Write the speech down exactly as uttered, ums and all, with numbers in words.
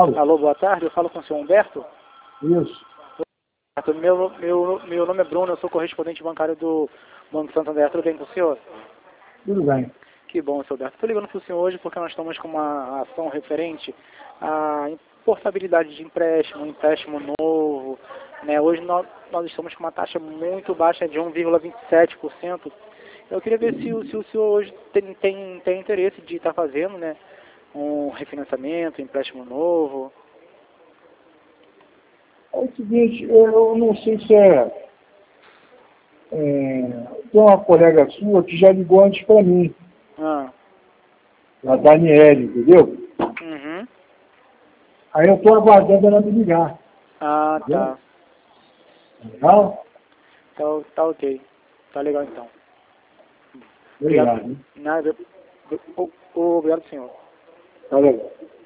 Alô? Alô, boa tarde, eu falo com o senhor Humberto. Isso. Meu, meu, meu nome é Bruno, eu sou correspondente bancário do Banco Santander. Tudo bem com o senhor? Tudo bem. Que bom, senhor Humberto. Estou ligando para o senhor hoje porque nós estamos com uma ação referente à portabilidade de empréstimo, empréstimo novo. Né? Hoje nós, nós estamos com uma taxa muito baixa de um vírgula vinte e sete por cento. Eu queria ver se, o- se o senhor hoje tem, tem, tem interesse de estar fazendo, né, um refinanciamento, um empréstimo novo. É o seguinte, eu não sei se é, é... Tem uma colega sua que já ligou antes para mim, Ah, a Daniele, entendeu? uhum. Aí eu estou aguardando ela me ligar. Ah, Entendeu? tá. Legal? Tá, tá ok. Tá legal então. Obrigado. Obrigado. Hein? Nada. O- o- Obrigado, senhor. Tá legal.